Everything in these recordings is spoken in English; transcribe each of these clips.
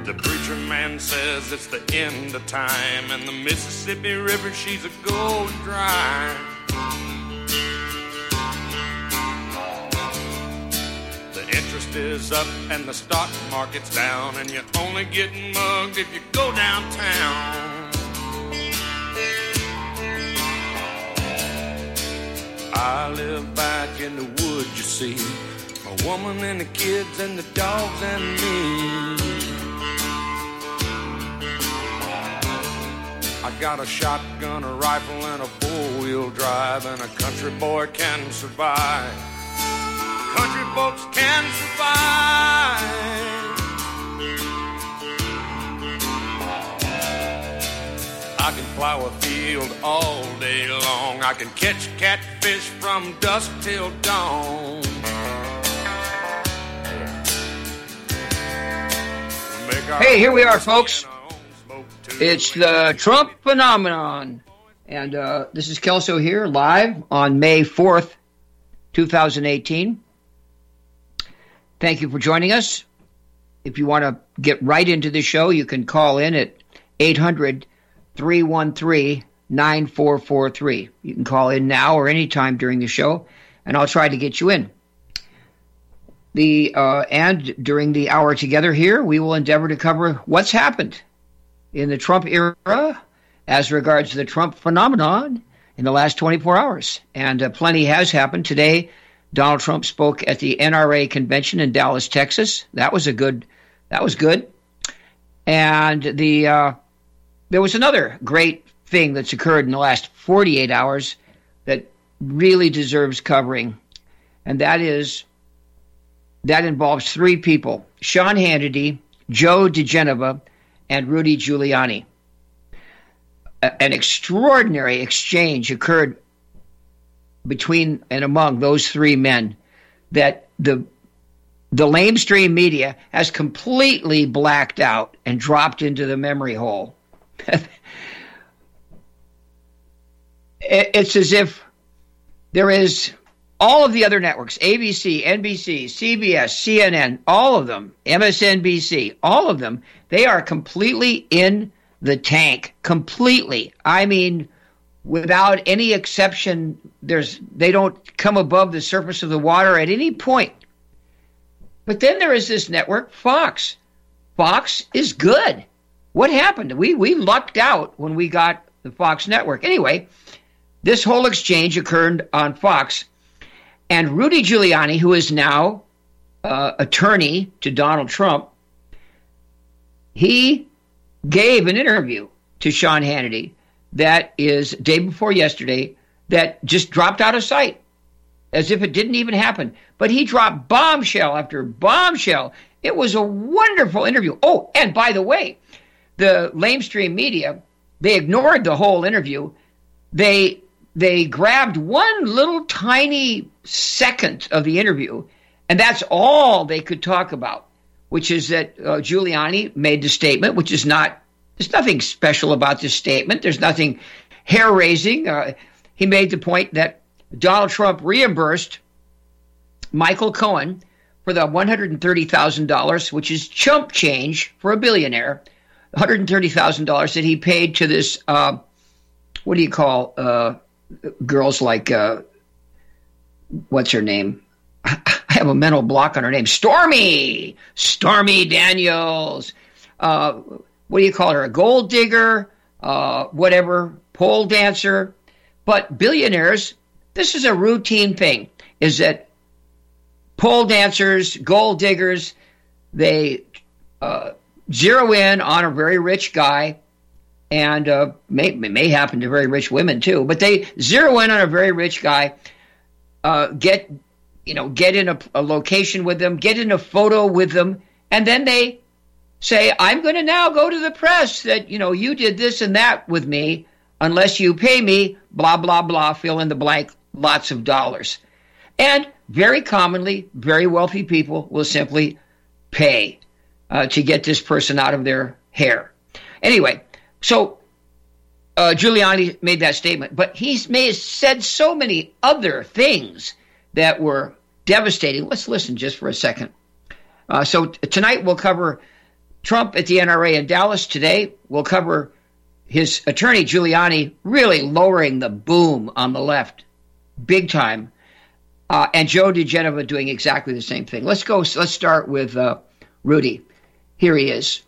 The preacher man says it's the end of time, and the Mississippi River, she's a gold dry. The interest is up and the stock market's down, and you're only getting mugged if you go downtown. I live back in the woods, you see, a woman and the kids and the dogs and me. I got a shotgun, a rifle, and a four-wheel drive, and a country boy can survive. Country folks can survive. I can plow a field all day long. I can catch catfish from dusk till dawn. Hey, here we are, folks. It's the Trump phenomenon. And this is Kelso here, live on May 4th, 2018. Thank you for joining us. If you want to get right into the show, you can call in at 800-313-9443. You can call in now or anytime during the show, and I'll try to get you in. And during the hour together here, we will endeavor to cover what's happened in the Trump era as regards to the Trump phenomenon in the last 24 hours. And plenty has happened. Today, Donald Trump spoke at the NRA convention in Dallas, Texas. That was good. And there was another great thing that's occurred in the last 48 hours that really deserves covering. And that involves three people: Sean Hannity, Joe DeGenova, and Rudy Giuliani. An extraordinary exchange occurred between and among those three men that the lamestream media has completely blacked out and dropped into the memory hole. It's as if there is all of the other networks, ABC, NBC, CBS, CNN, all of them, MSNBC, all of them, they are completely in the tank. Completely. I mean, without any exception, they don't come above the surface of the water at any point. But then there is this network, Fox. Fox is good. What happened? We lucked out when we got the Fox network. Anyway, this whole exchange occurred on Fox. And Rudy Giuliani, who is now attorney to Donald Trump, he gave an interview to Sean Hannity that is day before yesterday that just dropped out of sight as if it didn't even happen. But he dropped bombshell after bombshell. It was a wonderful interview. Oh, and by the way, the lamestream media, they ignored the whole interview. They grabbed one little tiny second of the interview, and that's all they could talk about, which is that Giuliani made the statement, which is there's nothing special about this statement. There's nothing hair-raising. He made the point that Donald Trump reimbursed Michael Cohen for the $130,000, which is chump change for a billionaire, $130,000 that he paid to this, what do you call girls like, what's her name? I have a mental block on her name. Stormy Daniels. What do you call her? A gold digger, whatever, pole dancer. But billionaires, this is a routine thing, is that pole dancers, gold diggers, they zero in on a very rich guy, and may happen to very rich women too, but they zero in on a very rich guy, get in a location with them, get in a photo with them, and then they say, I'm going to now go to the press that, you did this and that with me, unless you pay me, blah, blah, blah, fill in the blank, lots of dollars. And very commonly, very wealthy people will simply pay to get this person out of their hair. Anyway, so Giuliani made that statement, but he may have said so many other things that were devastating. Let's listen just for a second. So tonight we'll cover Trump at the NRA in Dallas today. We'll cover his attorney, Giuliani, really lowering the boom on the left big time. And Joe diGenova doing exactly the same thing. Let's start with Rudy. Here he is.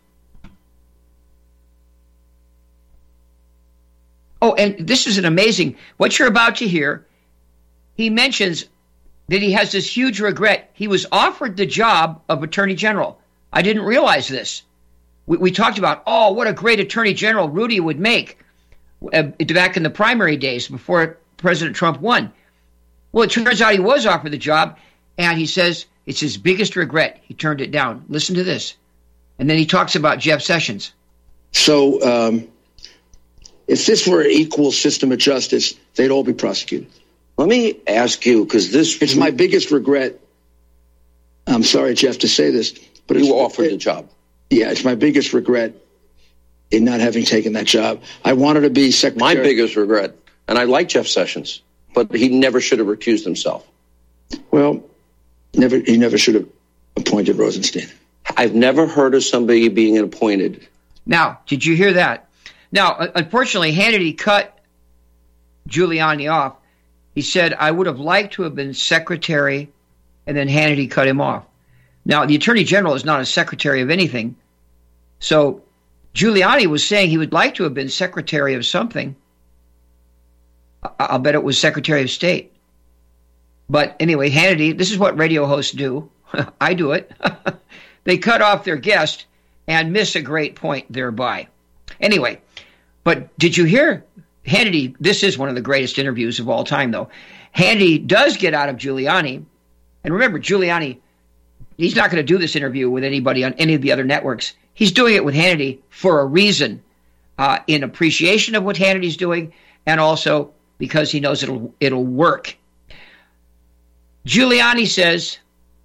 Oh, and this is an amazing, what you're about to hear. He mentions that he has this huge regret. He was offered the job of Attorney General. I didn't realize this. We talked about, what a great Attorney General Rudy would make back in the primary days before President Trump won. Well, it turns out he was offered the job, and he says it's his biggest regret. He turned it down. Listen to this. And then he talks about Jeff Sessions. So if this were an equal system of justice, they'd all be prosecuted. Let me ask you, because it's my biggest regret. I'm sorry, Jeff, to say this, but you offered the job. Yeah, it's my biggest regret in not having taken that job. I wanted to be secretary. My biggest regret, and I like Jeff Sessions, but he never should have recused himself. Well, he never should have appointed Rosenstein. I've never heard of somebody being appointed. Now, did you hear that? Now, unfortunately, Hannity cut Giuliani off. He said, I would have liked to have been secretary, and then Hannity cut him off. Now, the Attorney General is not a secretary of anything. So Giuliani was saying he would like to have been secretary of something. I'll bet it was Secretary of State. But anyway, Hannity, this is what radio hosts do. I do it. They cut off their guest and miss a great point thereby. Anyway, but did you hear Hannity? This is one of the greatest interviews of all time, though. Hannity does get out of Giuliani. And remember, Giuliani, he's not going to do this interview with anybody on any of the other networks. He's doing it with Hannity for a reason, in appreciation of what Hannity's doing, and also because he knows it'll work. Giuliani says,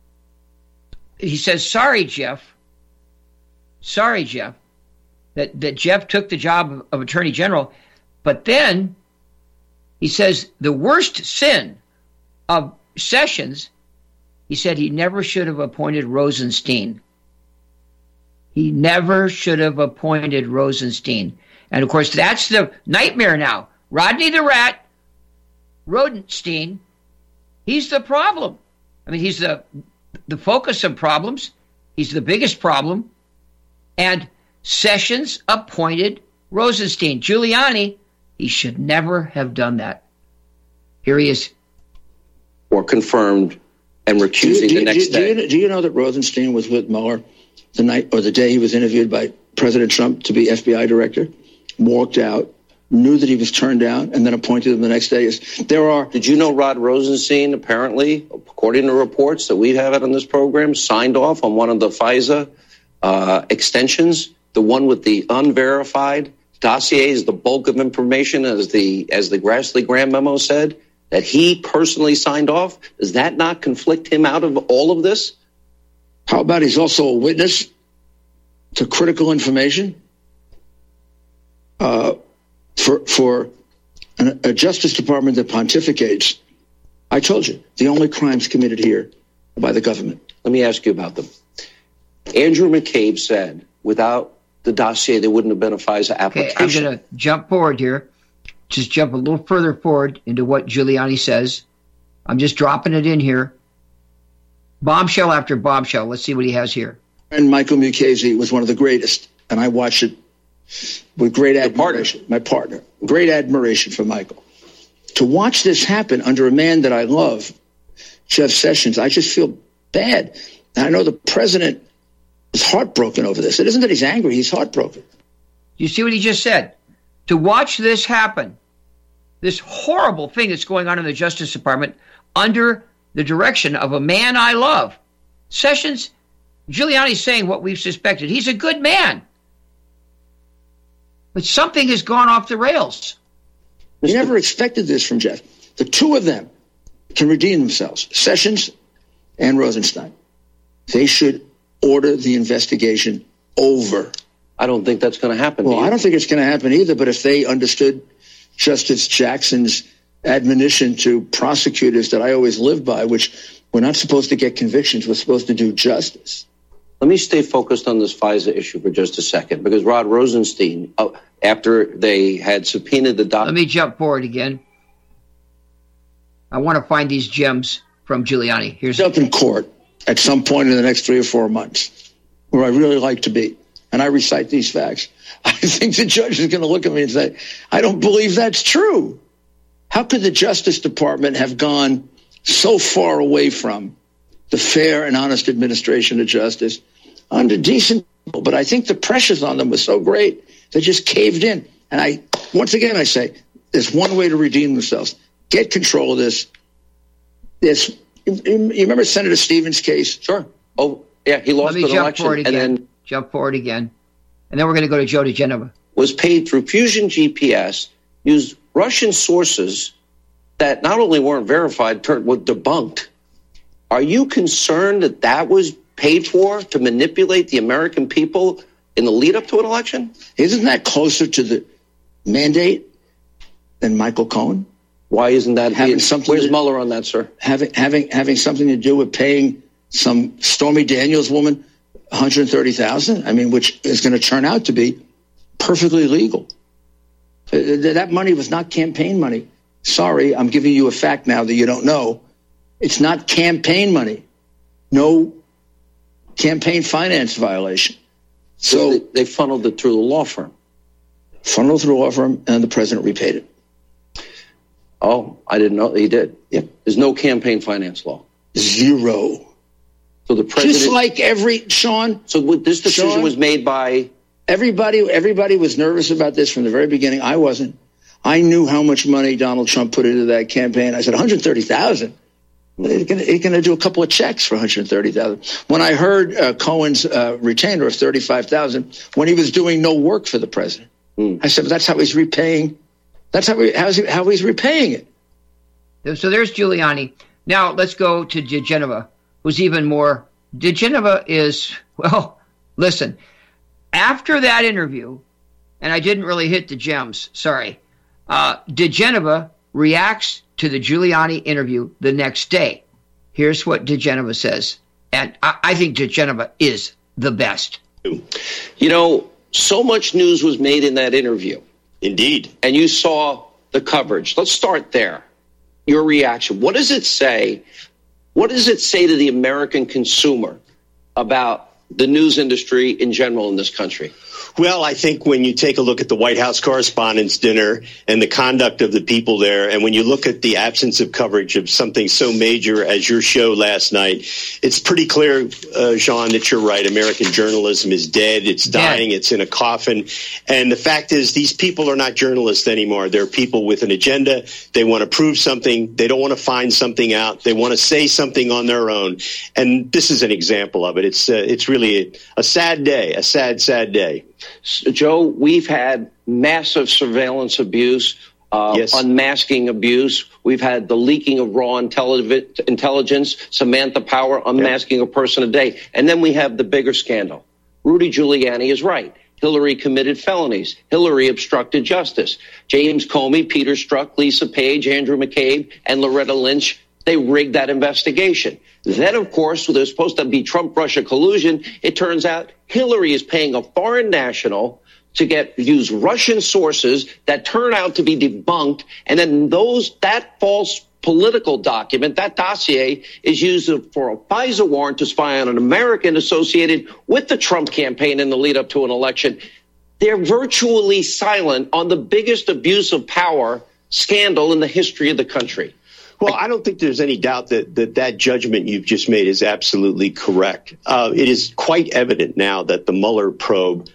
sorry, Jeff, that Jeff took the job of Attorney General. But then he says the worst sin of Sessions, he said he never should have appointed Rosenstein. He never should have appointed Rosenstein. And, of course, that's the nightmare now. Rodney the Rat, Rosenstein, he's the problem. I mean, he's the focus of problems. He's the biggest problem. And Sessions appointed Rosenstein. Giuliani, he should never have done that. Here he is. Or confirmed and recusing the next day. Do you know that Rosenstein was with Mueller the night or the day he was interviewed by President Trump to be FBI director? Walked out, knew that he was turned down, and then appointed him the next day. Did you know Rod Rosenstein, apparently, according to reports that we have it on this program, signed off on one of the FISA extensions, the one with the unverified dossiers, the bulk of information, as the Grassley-Graham memo said, that he personally signed off? Does that not conflict him out of all of this? How about he's also a witness to critical information? For a Justice Department that pontificates, I told you, the only crimes committed here are by the government. Let me ask you about them. Andrew McCabe said without the dossier, there wouldn't have been a FISA application. Okay, I'm going to jump forward here. Just jump a little further forward into what Giuliani says. I'm just dropping it in here. Bombshell after bombshell. Let's see what he has here. And Michael Mukasey was one of the greatest, and I watched it with great admiration. My partner. Great admiration for Michael. To watch this happen under a man that I love, Jeff Sessions, I just feel bad. And I know the president is heartbroken over this. It isn't that he's angry, he's heartbroken. You see what he just said? To watch this happen, this horrible thing that's going on in the Justice Department under the direction of a man I love. Sessions, Giuliani's saying what we've suspected. He's a good man. But something has gone off the rails. We never expected this from Jeff. The two of them can redeem themselves, Sessions and Rosenstein. They should order the investigation over. I don't think that's going to happen. Well, I don't think it's going to happen either, but if they understood Justice Jackson's admonition to prosecutors that I always live by, which we're not supposed to get convictions, we're supposed to do justice. Let me stay focused on this FISA issue for just a second, because Rod Rosenstein, after they had subpoenaed the document. Let me jump forward again. I want to find these gems from Giuliani. Here's up in court at some point in the next 3 or 4 months, where I really like to be, and I recite these facts. I think the judge is going to look at me and say, I don't believe that's true. How could the Justice Department have gone so far away from the fair and honest administration of justice under decent people? But I think the pressures on them was so great, they just caved in. And once again, I say, there's one way to redeem themselves. Get control of this. You remember Senator Stevens' case? Sure. Oh, yeah, he lost an election. Jump forward again. And then we're going to go to Joe DeGenova. Was paid through Fusion GPS, used Russian sources that not only weren't verified, were debunked. Are you concerned that that was paid for to manipulate the American people in the lead up to an election? Isn't that closer to the mandate than Michael Cohen? Why isn't that? Where's Mueller on that, sir? Having something to do with paying some Stormy Daniels woman $130,000. I mean, which is going to turn out to be perfectly legal. That money was not campaign money. Sorry, I'm giving you a fact now that you don't know. It's not campaign money. No campaign finance violation. So they funneled it through the law firm. Funneled through a law firm, and the president repaid it. Oh, I didn't know he did. Yeah. There's no campaign finance law. Zero. So the president, just like Sean. So this decision was made by everybody was nervous about this from the very beginning. I wasn't. I knew how much money Donald Trump put into that campaign. I said $130,000. He's going to do a couple of checks for $130,000. When I heard Cohen's retainer of $35,000 when he was doing no work for the president, I said, well, that's how he's repaying. That's how he's repaying it. So there's Giuliani. Now let's go to DeGenova, who's even more. DeGenova is, well, listen, after that interview, and I didn't really hit the gems, sorry, DeGenova reacts to the Giuliani interview the next day. Here's what DeGenova says. And I think DeGenova is the best. You know, so much news was made in that interview. Indeed. And you saw the coverage. Let's start there. Your reaction. What does it say? What does it say to the American consumer about the news industry in general in this country? Well, I think when you take a look at the White House Correspondents' Dinner and the conduct of the people there, and when you look at the absence of coverage of something so major as your show last night, it's pretty clear, Sean, that you're right. American journalism is dead. It's dying. It's in a coffin. And the fact is, these people are not journalists anymore. They're people with an agenda. They want to prove something. They don't want to find something out. They want to say something on their own. And this is an example of it. It's really a sad day, a sad, sad day. Joe, we've had massive surveillance abuse, unmasking abuse. We've had the leaking of raw intelligence, Samantha Power unmasking a person a day. And then we have the bigger scandal. Rudy Giuliani is right. Hillary committed felonies. Hillary obstructed justice. James Comey, Peter Strzok, Lisa Page, Andrew McCabe, and Loretta Lynch, they rigged that investigation. Then, of course, there's supposed to be Trump-Russia collusion. It turns out Hillary is paying a foreign national to use Russian sources that turn out to be debunked. And then that false political document, that dossier, is used for a FISA warrant to spy on an American associated with the Trump campaign in the lead up to an election. They're virtually silent on the biggest abuse of power scandal in the history of the country. Well, I don't think there's any doubt that judgment you've just made is absolutely correct. It is quite evident now that the Mueller probe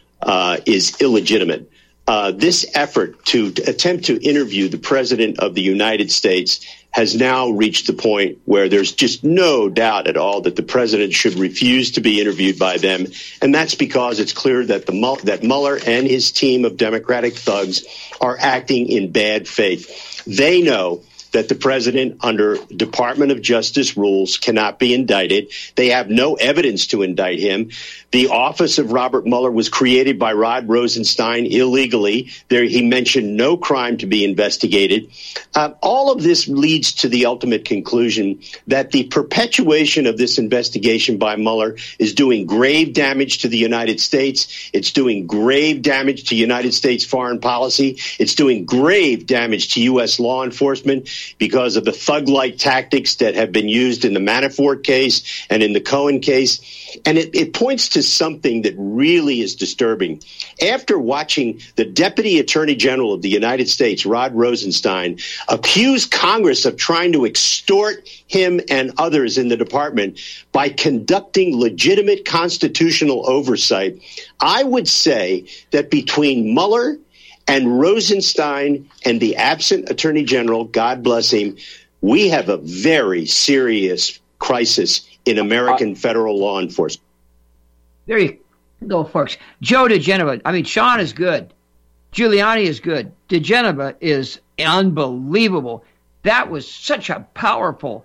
is illegitimate. This effort to attempt to interview the president of the United States has now reached the point where there's just no doubt at all that the president should refuse to be interviewed by them. And that's because it's clear that that Mueller and his team of Democratic thugs are acting in bad faith. They know that the president, under Department of Justice rules, cannot be indicted. They have no evidence to indict him. The office of Robert Mueller was created by Rod Rosenstein illegally. There, he mentioned no crime to be investigated. All of this leads to the ultimate conclusion that the perpetuation of this investigation by Mueller is doing grave damage to the United States. It's doing grave damage to United States foreign policy. It's doing grave damage to U.S. law enforcement because of the thug-like tactics that have been used in the Manafort case and in the Cohen case. And it points to something that really is disturbing. After watching the Deputy Attorney General of the United States, Rod Rosenstein, accuse Congress of trying to extort him and others in the department by conducting legitimate constitutional oversight, I would say that between Mueller and Rosenstein and the absent Attorney General, God bless him, we have a very serious crisis in American federal law enforcement. There you go, folks. Joe diGenova. I mean, Sean is good. Giuliani is good. diGenova is unbelievable. That was such a powerful,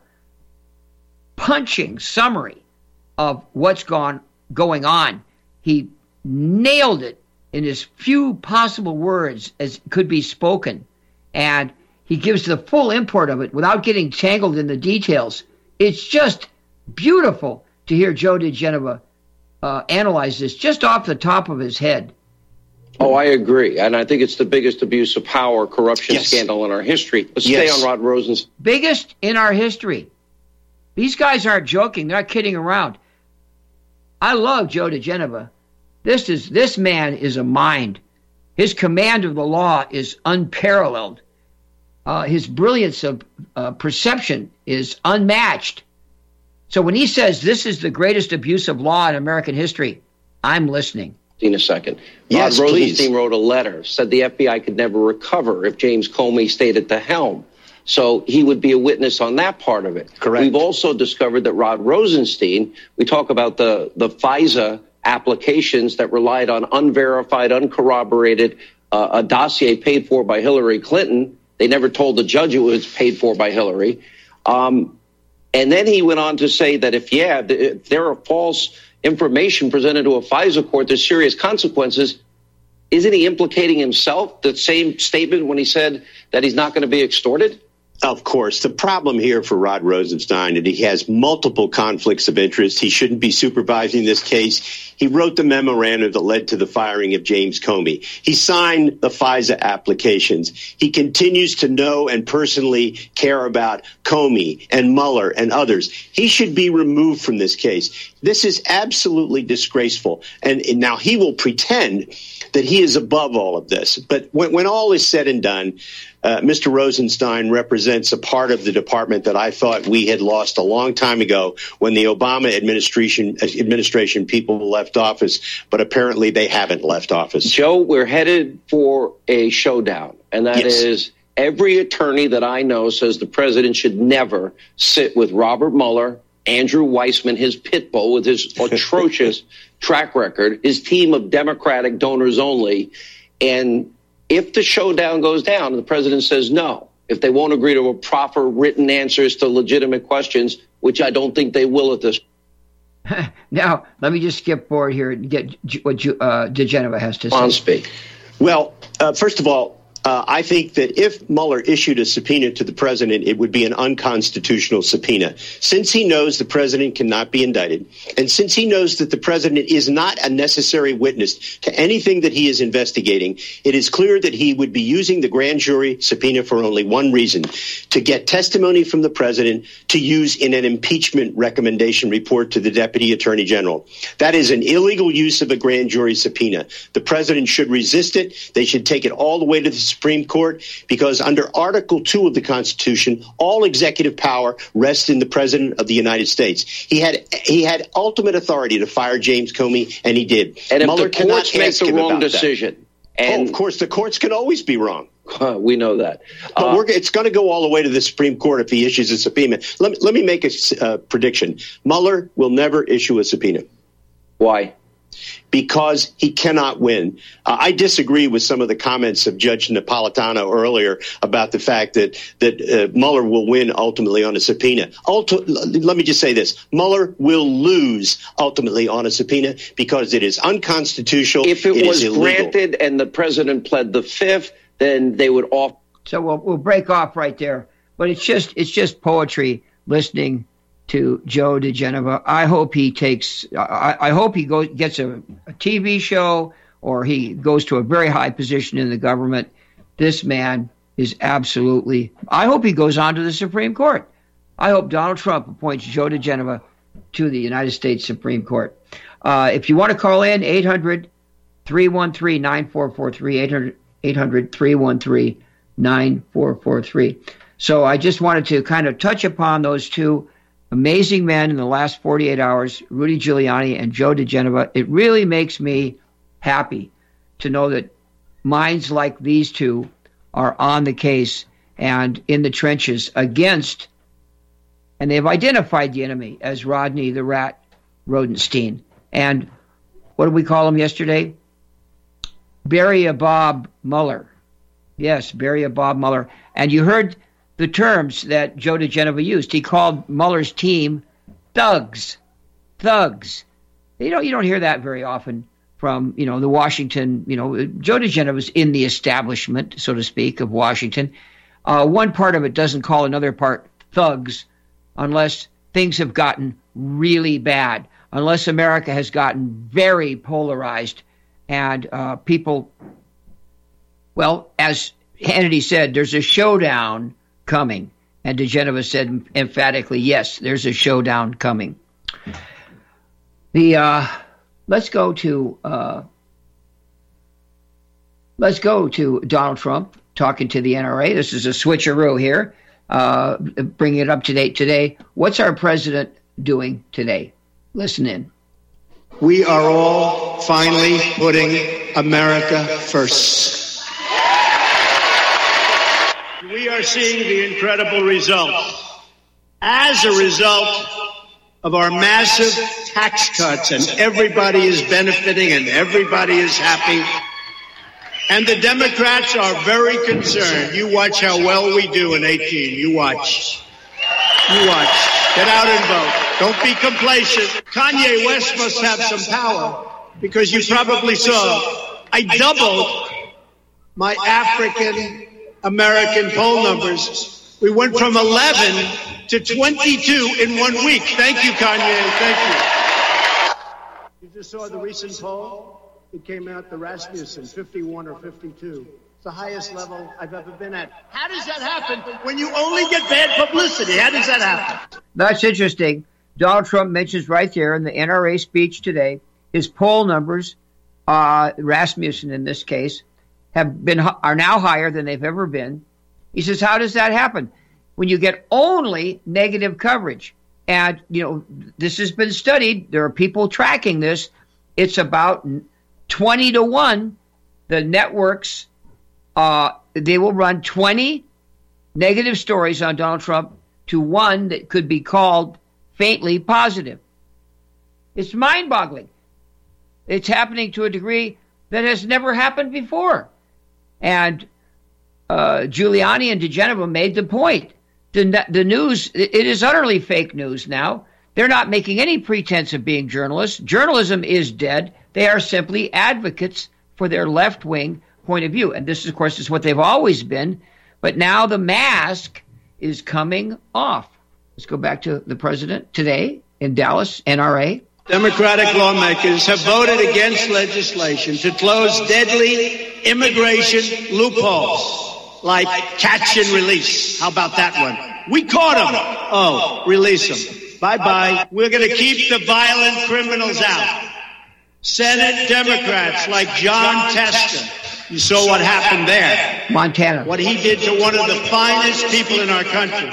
punching summary of what's going on. He nailed it in as few possible words as could be spoken. And he gives the full import of it without getting tangled in the details. It's just beautiful to hear Joe diGenova analyze this just off the top of his head. Oh, I agree. And I think it's the biggest abuse of power, corruption scandal in our history. Let's stay on Rod Rosenstein. Biggest in our history. These guys aren't joking. They're not kidding around. I love Joe diGenova. This man is a mind. His command of the law is unparalleled. His brilliance of perception is unmatched. So when he says this is the greatest abuse of law in American history, I'm listening. In a second. Yes, Rod Rosenstein wrote a letter, said the FBI could never recover if James Comey stayed at the helm. So he would be a witness on that part of it. Correct. We've also discovered that Rod Rosenstein, we talk about the FISA applications that relied on unverified, uncorroborated, a dossier paid for by Hillary Clinton. They never told the judge it was paid for by Hillary. And then he went on to say that if there are false information presented to a FISA court, there's serious consequences. Isn't he implicating himself? The same statement when he said that he's not going to be extorted? Of course. The problem here for Rod Rosenstein is he has multiple conflicts of interest. He shouldn't be supervising this case. He wrote the memorandum that led to the firing of James Comey. He signed the FISA applications. He continues to know and personally care about Comey and Mueller and others. He should be removed from this case. This is absolutely disgraceful. And now he will pretend that he is above all of this. But when all is said and done, Mr. Rosenstein represents a part of the department that I thought we had lost a long time ago when the Obama administration people left office, but apparently they haven't left office. Joe, we're headed for a showdown, and that is every attorney that I know says the president should never sit with Robert Mueller, Andrew Weissman, his pit bull with his atrocious track record, his team of Democratic donors only, and if the showdown goes down and the president says no, if they won't agree to a proper written answers to legitimate questions, which I don't think they will at this point. Now, let me just skip forward here and get what diGenova has to say. On speak. Well, first of all, I think that if Mueller issued a subpoena to the president, it would be an unconstitutional subpoena. Since he knows the president cannot be indicted, and since he knows that the president is not a necessary witness to anything that he is investigating, it is clear that he would be using the grand jury subpoena for only one reason: to get testimony from the president to use in an impeachment recommendation report to the deputy attorney general. That is an illegal use of a grand jury subpoena. The president should resist it. They should take it all the way to the Supreme Court, because under Article 2 of the Constitution, all executive power rests in the President of the United States. He had ultimate authority to fire James Comey, and he did. And if Mueller the courts make the wrong decision, of course, the courts can always be wrong. We know that. But it's going to go all the way to the Supreme Court if he issues a subpoena. Let me make a prediction. Mueller will never issue a subpoena. Why? because he cannot win. I disagree with some of the comments of Judge Napolitano earlier about the fact that Mueller will win ultimately on a subpoena. Let me just say this. Mueller will lose ultimately on a subpoena because it is unconstitutional. If it was granted and the president pled the fifth, then they would off. So we'll break off right there. But it's just poetry listening to Joe diGenova. I hope he gets a TV show, or he goes to a very high position in the government. This man is absolutely. I hope he goes on to the Supreme Court. I hope Donald Trump appoints Joe diGenova to the United States Supreme Court. If you want to call in, 800-313-9443, 800-313-9443. So I just wanted to kind of touch upon those two amazing men in the last 48 hours, Rudy Giuliani and Joe diGenova. It really makes me happy to know that minds like these two are on the case and in the trenches against, and they've identified the enemy as Rodney the Rat Rodenstein. And what did we call him yesterday? Bury a Bob Mueller. Yes, bury a Bob Mueller. And you heard the terms that Joe diGenova used. He called Mueller's team thugs. Thugs. You don't hear that very often from, the Washington, Joe diGenova's in the establishment, so to speak, of Washington. One part of it doesn't call another part thugs unless things have gotten really bad, unless America has gotten very polarized and people, well, as Hannity said, there's a showdown coming. And diGenova said emphatically, yes, there's a showdown coming. Let's go to Donald Trump talking to the NRA. This is a switcheroo here, bringing it up to date today. What's our president doing today? Listen in. We are all finally putting America first. We are seeing the incredible results as a result of our massive tax cuts, and everybody is benefiting and everybody is happy. And the Democrats are very concerned. You watch how well we do in 18. You watch. You watch. Get out and vote. Don't be complacent. Kanye West must have some power, because you probably saw I doubled my African American poll numbers. We went from 11 to 22 in 1 week. Thank you, Kanye. Thank you. You just saw the recent poll. It came out, the Rasmussen, 51 or 52. It's the highest level I've ever been at. How does that happen when you only get bad publicity? How does that happen? That's interesting. Donald Trump mentions right there in the NRA speech today, his poll numbers, Rasmussen in this case, are now higher than they've ever been. He says, how does that happen? When you get only negative coverage. And, this has been studied. There are people tracking this. It's about 20-1. The networks, they will run 20 negative stories on Donald Trump to one that could be called faintly positive. It's mind-boggling. It's happening to a degree that has never happened before. And Giuliani and diGenova made the point. The news, it is utterly fake news now. They're not making any pretense of being journalists. Journalism is dead. They are simply advocates for their left-wing point of view. And this, of course, is what they've always been. But now the mask is coming off. Let's go back to the president today in Dallas, NRA. Democratic lawmakers have voted against legislation to close deadly immigration loopholes, like catch and release. How about that one? We caught them. Oh, release them. Bye-bye. We're going to keep the violent criminals out. Senate Democrats like John Tester. You saw what happened there. Montana. What he did to one of the finest people in our country.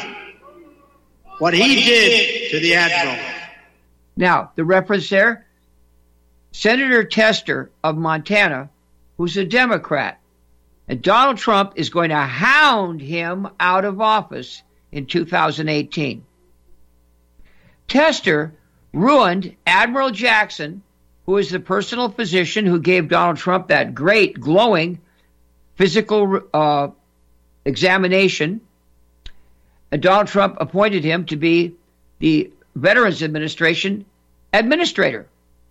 What he did to the Admiral. Now, the reference there, Senator Tester of Montana, who's a Democrat, and Donald Trump is going to hound him out of office in 2018. Tester ruined Admiral Jackson who is the personal physician who gave Donald Trump that great, glowing physical examination. And Donald Trump appointed him to be the Veterans Administration administrator.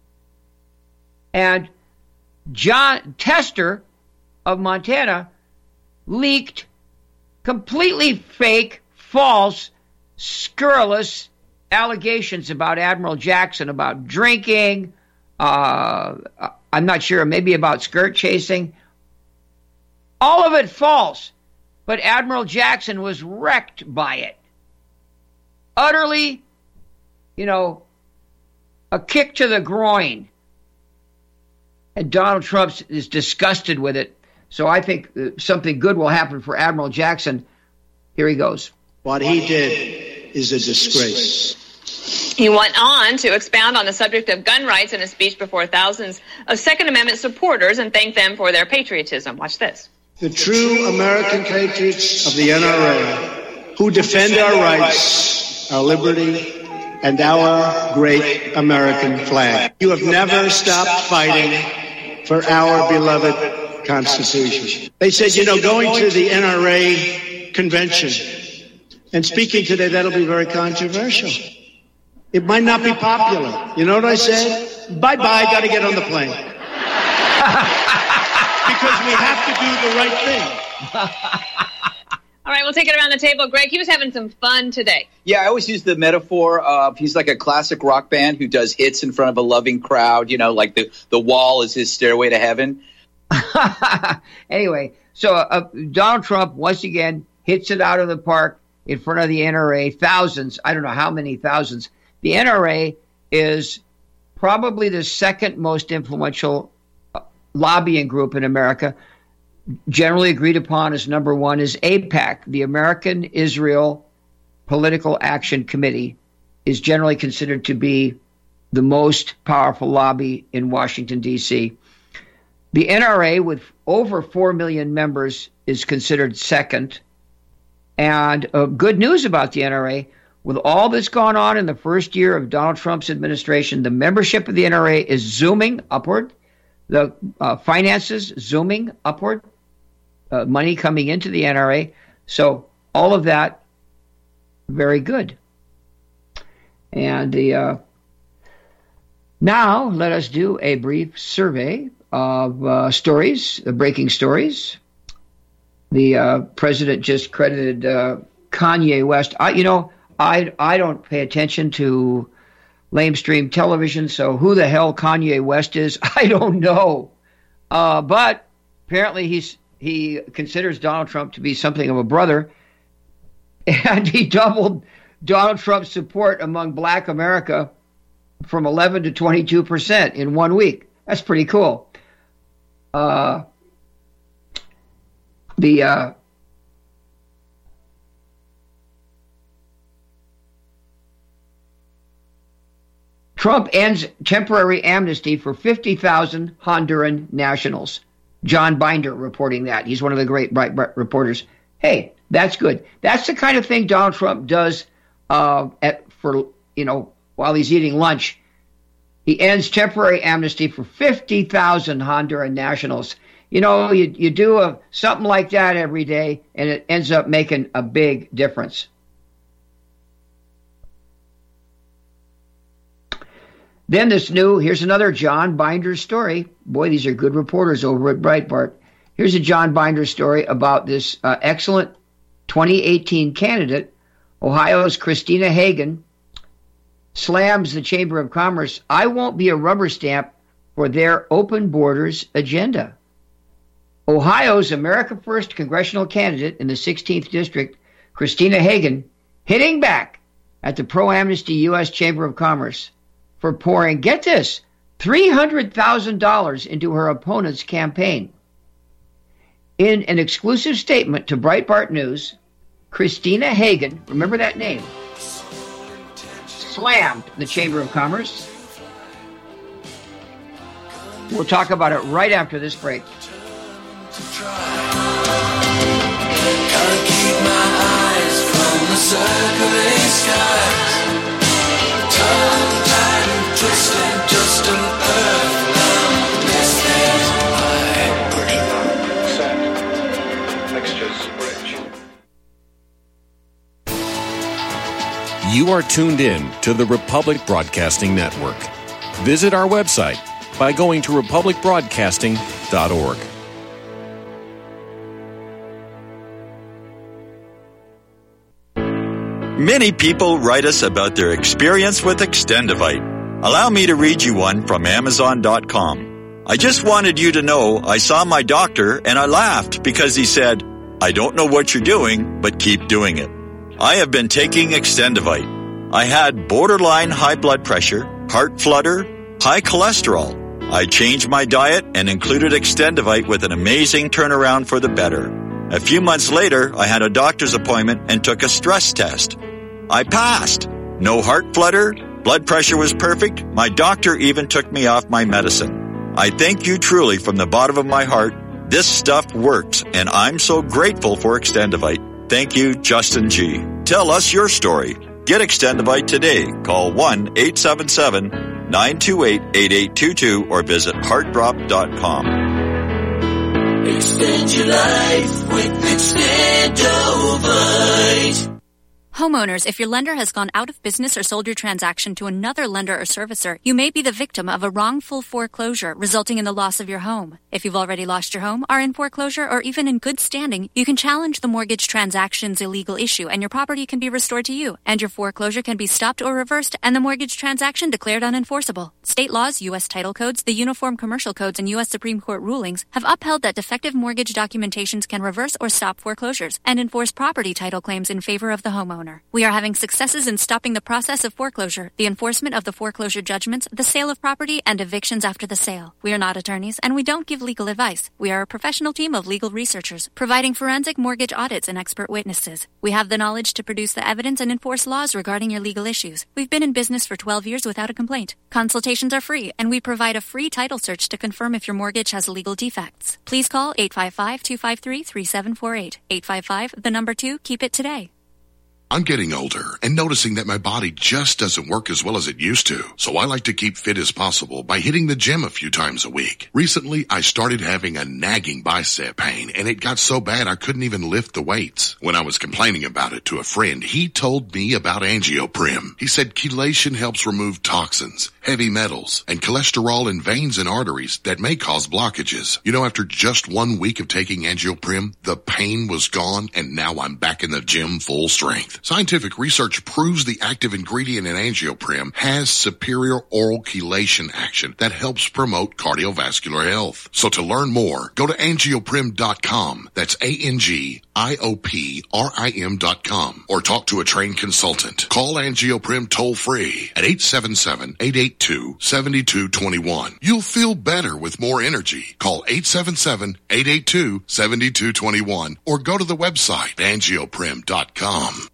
And John Tester of Montana leaked completely fake, false, scurrilous allegations about Admiral Jackson, about drinking, I'm not sure, maybe about skirt chasing. All of it false. But Admiral Jackson was wrecked by it. Utterly, a kick to the groin. And Donald Trump is disgusted with it. So I think something good will happen for Admiral Jackson. Here he goes. What he did is a disgrace. He went on to expound on the subject of gun rights in a speech before thousands of Second Amendment supporters and thanked them for their patriotism. Watch this. The true American patriots of the NRA who defend our rights, our liberty, and our great American flag. You have never stopped fighting for our beloved Constitution. They said, going to the NRA convention and speaking today, that'll be very controversial. It might not be popular. You know what I said? Bye-bye, got to get on the plane. Because we have to do the right thing. All right, we'll take it around the table. Greg, he was having some fun today. Yeah, I always use the metaphor of he's like a classic rock band who does hits in front of a loving crowd, like the Wall is his stairway to heaven. Anyway, so Donald Trump, once again, hits it out of the park in front of the NRA. Thousands, I don't know how many thousands. The NRA is probably the second most influential lobbying group in America. Generally agreed upon as number one is AIPAC, the American Israel Political Action Committee, is generally considered to be the most powerful lobby in Washington, D.C. The NRA, with over 4 million members, is considered second. And good news about the NRA, with all that's gone on in the first year of Donald Trump's administration, the membership of the NRA is zooming upward. The finances zooming upward. Money coming into the NRA. So all of that, very good. And now let us do a brief survey of stories, breaking stories. The president just credited Kanye West. I don't pay attention to lamestream television, so who the hell Kanye West is, I don't know. But apparently he considers Donald Trump to be something of a brother, and he doubled Donald Trump's support among Black America from 11 to 22% in 1 week. That's pretty cool. Trump ends temporary amnesty for 50,000 Honduran nationals. John Binder reporting that. He's one of the great reporters. Hey, that's good. That's the kind of thing Donald Trump does while he's eating lunch. He ends temporary amnesty for 50,000 Honduran nationals. You do something like that every day, and it ends up making a big difference. Then here's another John Binder story. Boy, these are good reporters over at Breitbart. Here's a John Binder story about this excellent 2018 candidate. Ohio's Christina Hagan slams the Chamber of Commerce. I won't be a rubber stamp for their open borders agenda. Ohio's America First congressional candidate in the 16th District, Christina Hagan, hitting back at the pro-amnesty U.S. Chamber of Commerce for pouring, get this, $300,000 into her opponent's campaign. In an exclusive statement to Breitbart News, Christina Hagan, remember that name, slammed the Chamber of Commerce. We'll talk about it right after this break. Gotta keep my eyes from the circling skies. Tongue tied and twisted, just an earth. are tuned in to the Republic Broadcasting Network. Visit our website by going to republicbroadcasting.org. Many people write us about their experience with Extendivite. Allow me to read you one from Amazon.com. I just wanted you to know I saw my doctor and I laughed because he said, "I don't know what you're doing, but keep doing it." I have been taking Extendivite. I had borderline high blood pressure, heart flutter, high cholesterol. I changed my diet and included Extendivite with an amazing turnaround for the better. A few months later, I had a doctor's appointment and took a stress test. I passed. No heart flutter, blood pressure was perfect. My doctor even took me off my medicine. I thank you truly from the bottom of my heart. This stuff works, and I'm so grateful for Extendivite. Thank you, Justin G. Tell us your story. Get Extendivite today. Call 1-877-928-8822 or visit heartdrop.com. Extend your life with Extendovite. Homeowners, if your lender has gone out of business or sold your transaction to another lender or servicer, you may be the victim of a wrongful foreclosure, resulting in the loss of your home. If you've already lost your home, are in foreclosure, or even in good standing, you can challenge the mortgage transaction's illegal issue, and your property can be restored to you, and your foreclosure can be stopped or reversed, and the mortgage transaction declared unenforceable. State laws, U.S. title codes, the Uniform Commercial Codes, and U.S. Supreme Court rulings have upheld that defective mortgage documentations can reverse or stop foreclosures and enforce property title claims in favor of the homeowner. We are having successes in stopping the process of foreclosure, the enforcement of the foreclosure judgments, the sale of property, and evictions after the sale. We are not attorneys, and we don't give legal advice. We are a professional team of legal researchers, providing forensic mortgage audits and expert witnesses. We have the knowledge to produce the evidence and enforce laws regarding your legal issues. We've been in business for 12 years without a complaint. Consultations are free, and we provide a free title search to confirm if your mortgage has legal defects. Please call 855-253-3748. 855, 2, keep it today. I'm getting older and noticing that my body just doesn't work as well as it used to. So I like to keep fit as possible by hitting the gym a few times a week. Recently, I started having a nagging bicep pain, and it got so bad I couldn't even lift the weights. When I was complaining about it to a friend, he told me about Angioprim. He said chelation helps remove toxins, heavy metals, and cholesterol in veins and arteries that may cause blockages. You know, after just 1 week of taking Angioprim, the pain was gone, and now I'm back in the gym full strength. Scientific research proves the active ingredient in Angioprim has superior oral chelation action that helps promote cardiovascular health. So to learn more, go to angioprim.com. That's ANGIOPRIM.com, or talk to a trained consultant. Call Angioprim toll free at 877-882-7221. You'll feel better with more energy. Call 877-882-7221 or go to the website angioprim.com.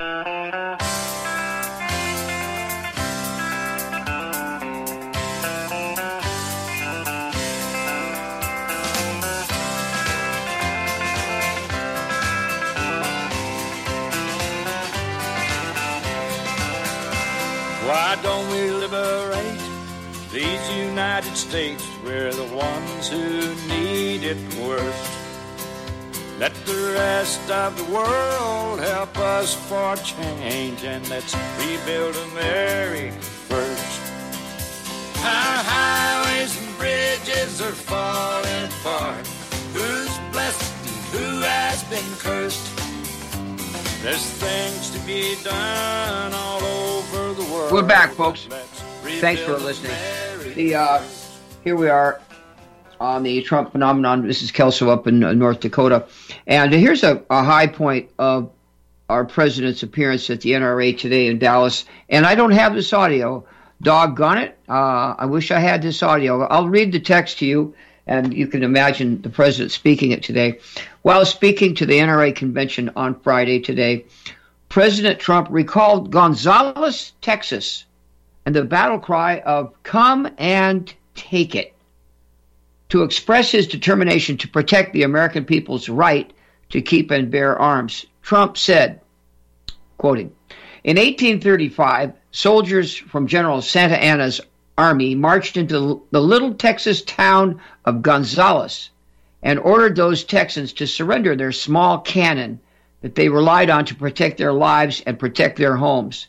Why don't we liberate these United States? We're the ones who need it worst. Let the rest of the world help us for change, and let's rebuild America first. Our highways and bridges are falling apart. Who's blessed and who has been cursed? There's things to be done all over the world. We're back, folks. Thanks for listening. Here we are on the Trump phenomenon. This is Kelso up in North Dakota. And here's a high point of our president's appearance at the NRA today in Dallas. And I don't have this audio. Doggone it. I wish I had this audio. I'll read the text to you, and you can imagine the president speaking it today. While speaking to the NRA convention on Friday today, President Trump recalled Gonzales, Texas, and the battle cry of "Come and take it," to express his determination to protect the American people's right to keep and bear arms. Trump said, quoting, "In 1835, soldiers from General Santa Anna's army marched into the little Texas town of Gonzales and ordered those Texans to surrender their small cannon that they relied on to protect their lives and protect their homes.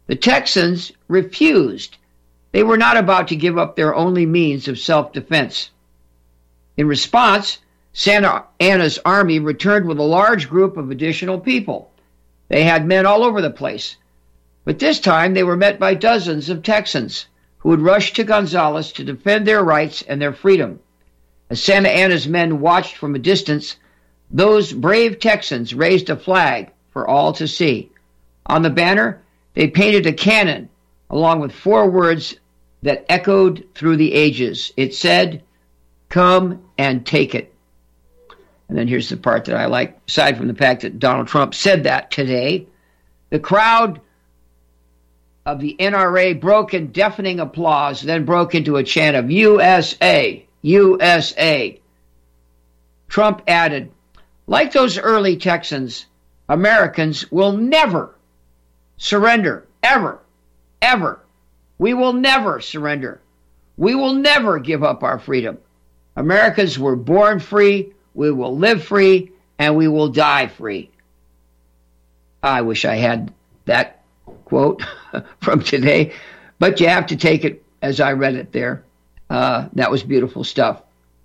The Texans refused. They were not about to give up their only means of self-defense. In response, Santa Anna's army returned with a large group of additional people. They had men all over the place. But this time they were met by dozens of Texans who would rush to Gonzales to defend their rights and their freedom. As Santa Anna's men watched from a distance, those brave Texans raised a flag for all to see. On the banner, they painted a cannon along with 4 words that echoed through the ages. It said, "Come and take it." And then here's the part that I like. Aside from the fact that Donald Trump said that today, the crowd of the NRA broke in deafening applause, then broke into a chant of USA, USA. Trump added, like those early Texans, Americans will never surrender, ever, ever. We will never surrender. We will never give up our freedom. Americans were born free, we will live free, and we will die free. I wish I had that quote from today, but you have to take it as I read it there. That was beautiful stuff.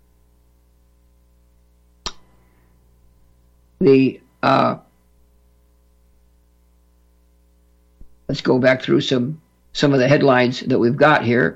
Let's go back through some of the headlines that we've got here.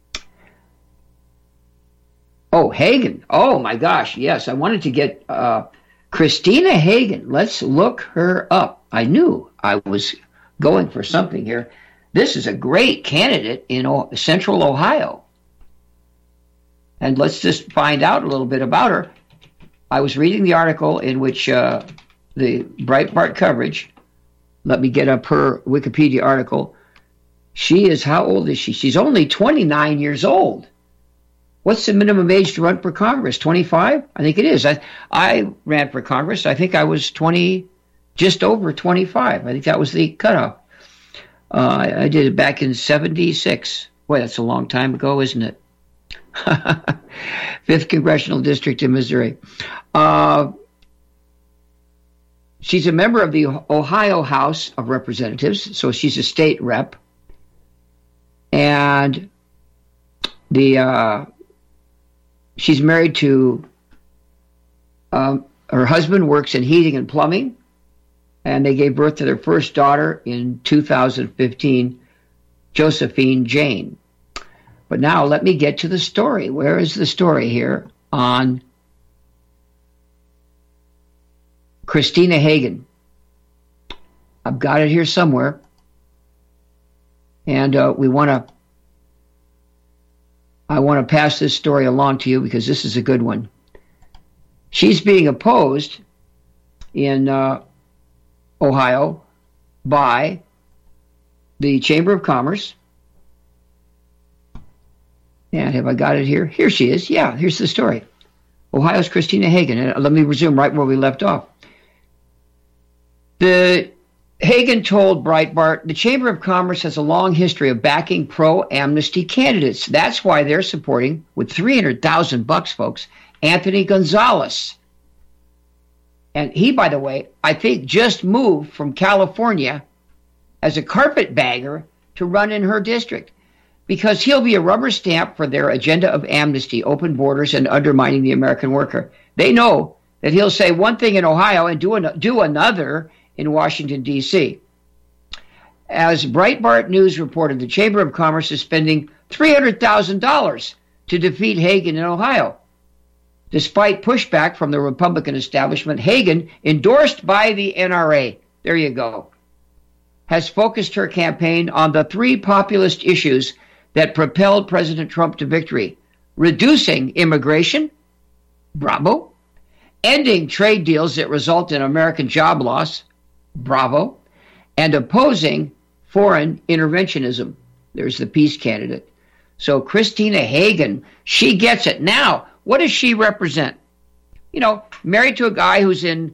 Oh, Hagan. Oh, my gosh. Yes, I wanted to get Christina Hagan. Let's look her up. I knew I was going for something here. This is a great candidate in Central Ohio. And let's just find out a little bit about her. I was reading the article in which the Breitbart coverage, let me get up her Wikipedia article. She is, how old is she? She's only 29 years old. What's the minimum age to run for Congress? 25? I think it is. I ran for Congress. I think I was just over 25. I think that was the cutoff. I did it back in 76. Boy, that's a long time ago, isn't it? 5th Congressional District in Missouri. She's a member of the Ohio House of Representatives, so she's a state rep. And she's married to, her husband works in heating and plumbing, and they gave birth to their first daughter in 2015, Josephine Jane. But now let me get to the story. Where is the story here on Christina Hagan? I've got it here somewhere. And I want to pass this story along to you because this is a good one. She's being opposed in Ohio by the Chamber of Commerce. And have I got it here? Here she is. Yeah, here's the story. Ohio's Christina Hagan. And let me resume right where we left off. The Hagan told Breitbart, the Chamber of Commerce has a long history of backing pro-amnesty candidates. That's why they're supporting, with $300,000, folks, Anthony Gonzales. And he, by the way, I think just moved from California as a carpetbagger to run in her district because he'll be a rubber stamp for their agenda of amnesty, open borders, and undermining the American worker. They know that he'll say one thing in Ohio and do another in Washington, D.C. As Breitbart News reported, the Chamber of Commerce is spending $300,000 to defeat Hagan in Ohio. Despite pushback from the Republican establishment, Hagan, endorsed by the NRA, there you go, has focused her campaign on the 3 populist issues that propelled President Trump to victory: reducing immigration, bravo; ending trade deals that result in American job loss, bravo; and opposing foreign interventionism. There's the peace candidate. So Christina Hagan, she gets it. Now, what does she represent? You know, married to a guy who's in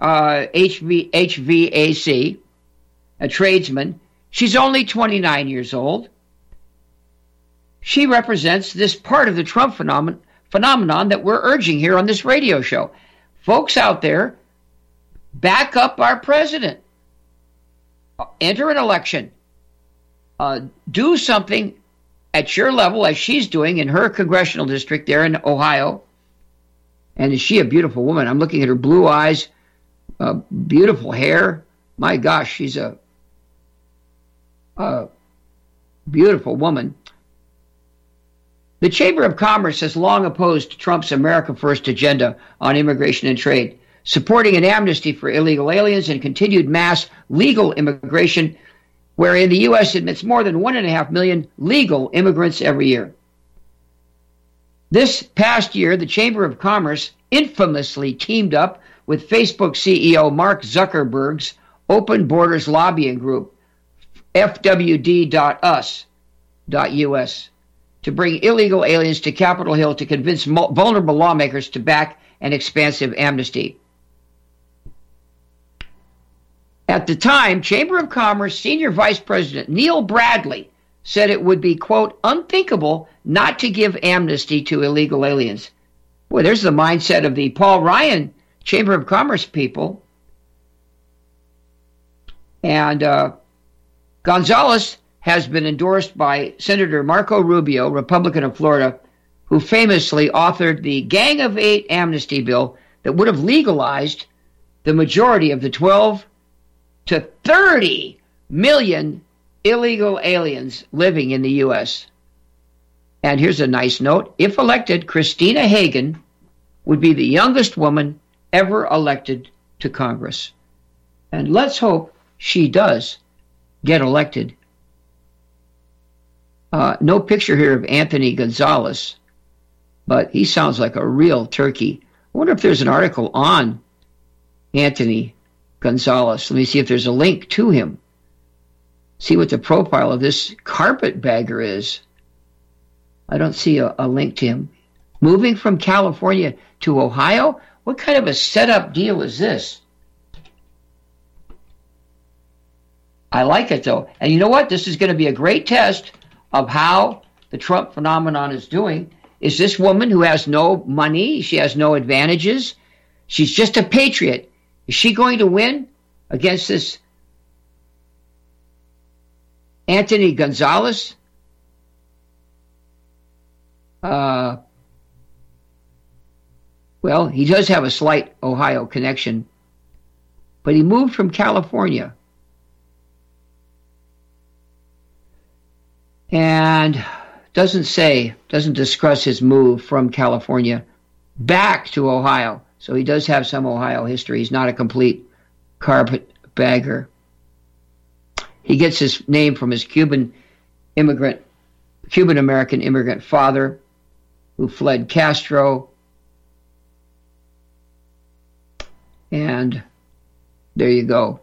HVAC, a tradesman. She's only 29 years old. She represents this part of the Trump phenomenon that we're urging here on this radio show. Folks out there, back up our president. Enter an election. do something at your level, as she's doing in her congressional district there in Ohio. And is she a beautiful woman? I'm looking at her blue eyes, beautiful hair. My gosh, she's a beautiful woman. The Chamber of Commerce has long opposed Trump's America First agenda on immigration and trade, supporting an amnesty for illegal aliens and continued mass legal immigration, wherein the U.S. admits more than 1.5 million legal immigrants every year. This past year, the Chamber of Commerce infamously teamed up with Facebook CEO Mark Zuckerberg's Open Borders lobbying group, FWD.us.us, to bring illegal aliens to Capitol Hill to convince vulnerable lawmakers to back an expansive amnesty. At the time, Chamber of Commerce Senior Vice President Neil Bradley said it would be, quote, unthinkable not to give amnesty to illegal aliens. Boy, there's the mindset of the Paul Ryan Chamber of Commerce people. And Gonzalez has been endorsed by Senator Marco Rubio, Republican of Florida, who famously authored the Gang of Eight amnesty bill that would have legalized the majority of the 12 to 30 million illegal aliens living in the U.S. And here's a nice note. If elected, Christina Hagan would be the youngest woman ever elected to Congress. And let's hope she does get elected. No picture here of Anthony Gonzalez, but he sounds like a real turkey. I wonder if there's an article on Anthony Gonzalez. Let me see if there's a link to him. See what the profile of this carpetbagger is. I don't see a link to him. Moving from California to Ohio? What kind of a setup deal is this? I like it, though. And you know what? This is going to be a great test of how the Trump phenomenon is doing. Is this woman who has no money, she has no advantages, she's just a patriot. Is she going to win against this Anthony Gonzalez? Well, he does have a slight Ohio connection, but he moved from California. And doesn't discuss his move from California back to Ohio. So he does have some Ohio history. He's not a complete carpetbagger. He gets his name from his Cuban-American immigrant father who fled Castro. And there you go.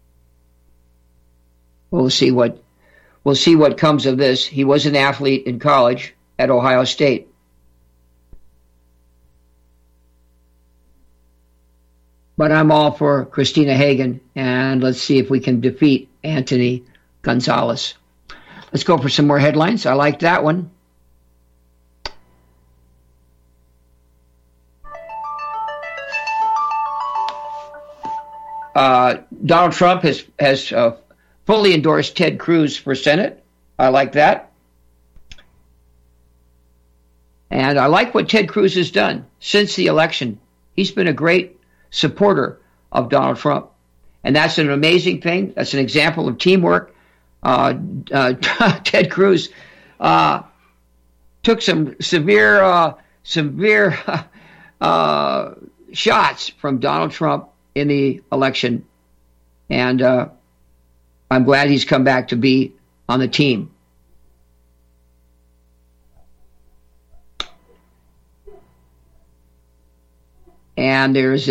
We'll see what comes of this. He was an athlete in college at Ohio State. But I'm all for Christina Hagan, and let's see if we can defeat Anthony Gonzalez. Let's go for some more headlines. I like that one. Donald Trump has fully endorsed Ted Cruz for Senate. I like that. And I like what Ted Cruz has done since the election. He's been a great supporter of Donald Trump. And that's an amazing thing. That's an example of teamwork. Ted Cruz took some severe shots from Donald Trump in the election. And I'm glad he's come back to be on the team. And there's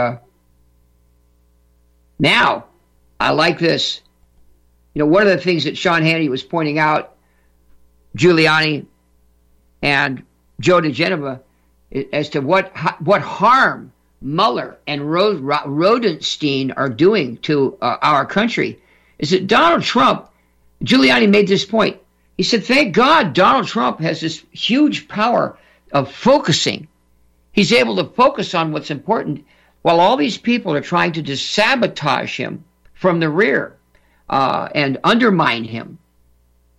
now, I like this. You know, one of the things that Sean Hannity was pointing out, Giuliani and Joe DeGenova, as to what harm Mueller and Rodenstein are doing to our country, is that Donald Trump, Giuliani made this point. He said, thank God Donald Trump has this huge power of focusing. He's able to focus on what's important while all these people are trying to sabotage him from the rear and undermine him.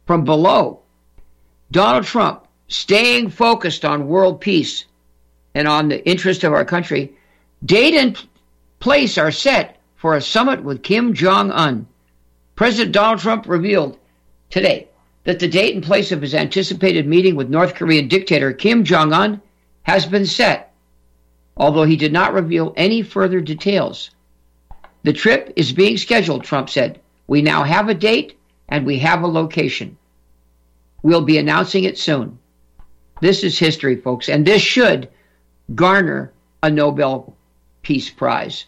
from below. Donald Trump, staying focused on world peace and on the interest of our country, date and place are set for a summit with Kim Jong-un. President Donald Trump revealed today that the date and place of his anticipated meeting with North Korean dictator Kim Jong-un has been set, although he did not reveal any further details. The trip is being scheduled, Trump said. We now have a date and we have a location. We'll be announcing it soon. This is history, folks, and this should garner a Nobel Peace Prize.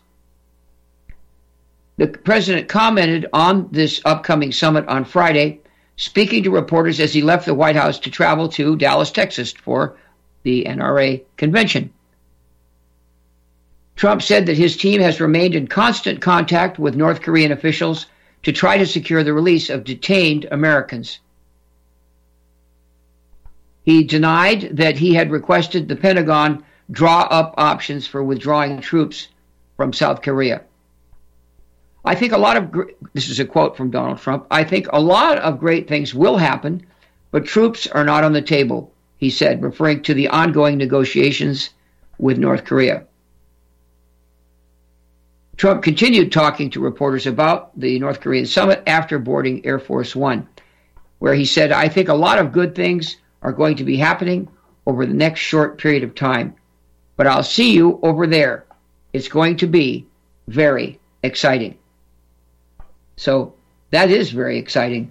The president commented on this upcoming summit on Friday, speaking to reporters as he left the White House to travel to Dallas, Texas for the NRA convention. Trump said that his team has remained in constant contact with North Korean officials to try to secure the release of detained Americans. He denied that he had requested the Pentagon draw up options for withdrawing troops from South Korea. I think this is a quote from Donald Trump, I think a lot of great things will happen, but troops are not on the table, he said, referring to the ongoing negotiations with North Korea. Trump continued talking to reporters about the North Korean summit after boarding Air Force One, where he said, I think a lot of good things are going to be happening over the next short period of time, but I'll see you over there. It's going to be very exciting. So that is very exciting.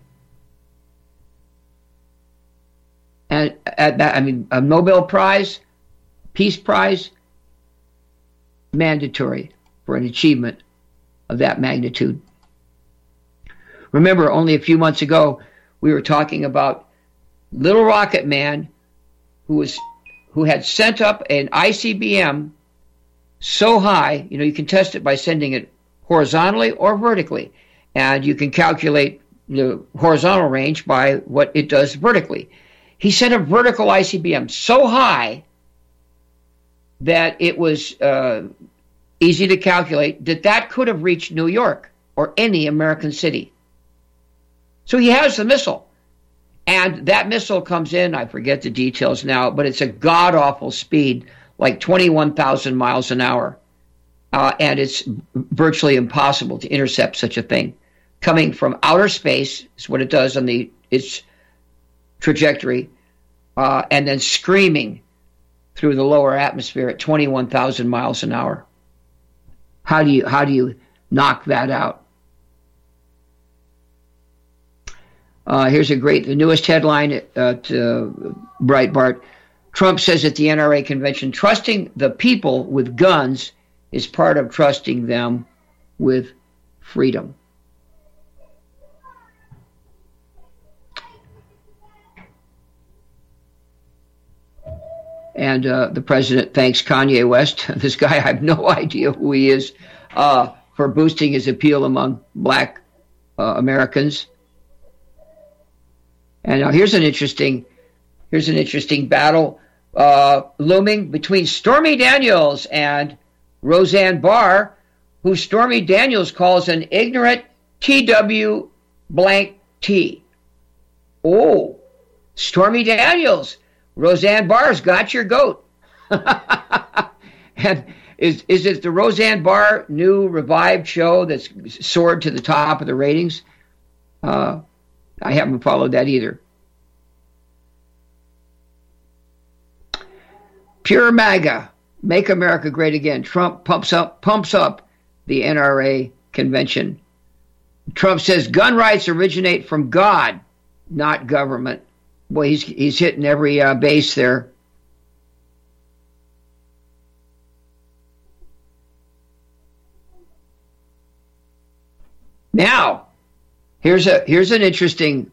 And a Nobel Prize, Peace Prize, mandatory for an achievement of that magnitude. Remember, only a few months ago, we were talking about Little Rocket Man who had sent up an ICBM so high, you can test it by sending it horizontally or vertically. And you can calculate the horizontal range by what it does vertically. He sent a vertical ICBM so high that it was easy to calculate that could have reached New York or any American city. So he has the missile. And that missile comes in, I forget the details now, but it's a god-awful speed, like 21,000 miles an hour. And it's virtually impossible to intercept such a thing. Coming from outer space is what it does on its trajectory, and then screaming through the lower atmosphere at 21,000 miles an hour. How do you knock that out? Here's the newest headline at Breitbart. Trump says at the NRA convention, trusting the people with guns is part of trusting them with freedom. And the president thanks Kanye West, this guy, I have no idea who he is, for boosting his appeal among black Americans. And now here's an interesting battle looming between Stormy Daniels and Roseanne Barr, who Stormy Daniels calls an ignorant TW blank T. Oh, Stormy Daniels. Roseanne Barr's got your goat. And is it the Roseanne Barr new revived show that's soared to the top of the ratings? I haven't followed that either. Pure MAGA, Make America Great Again. Trump pumps up the NRA convention. Trump says gun rights originate from God, not government. Boy, he's hitting every base there. Now, here's an interesting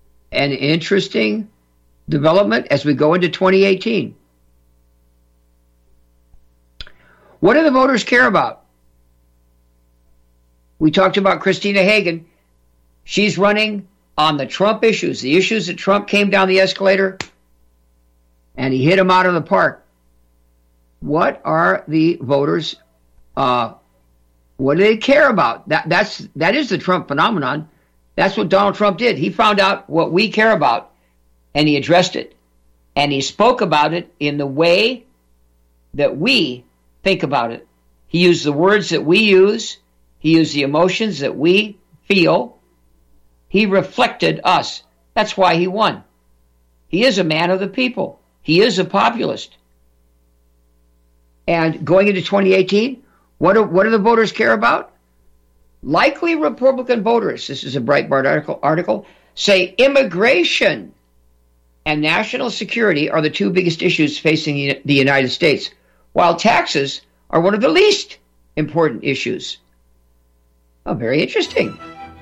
development as we go into 2018. What do the voters care about? We talked about Christina Hagan. She's running on the Trump issues, the issues that Trump came down the escalator and he hit them out of the park. What are the voters, what do they care about? That is the Trump phenomenon. That's what Donald Trump did. He found out what we care about, and he addressed it. And he spoke about it in the way that we think about it. He used the words that we use. He used the emotions that we feel. He reflected us. That's why he won. He is a man of the people. He is a populist. And going into 2018, what do the voters care about? Likely Republican voters, this is a Breitbart article, say immigration and national security are the two biggest issues facing the United States, while taxes are one of the least important issues. Oh, very interesting.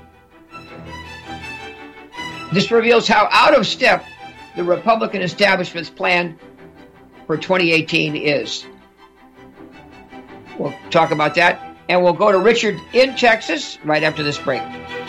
This reveals how out of step the Republican establishment's plan for 2018 is. We'll talk about that, and we'll go to Richard in Texas right after this break.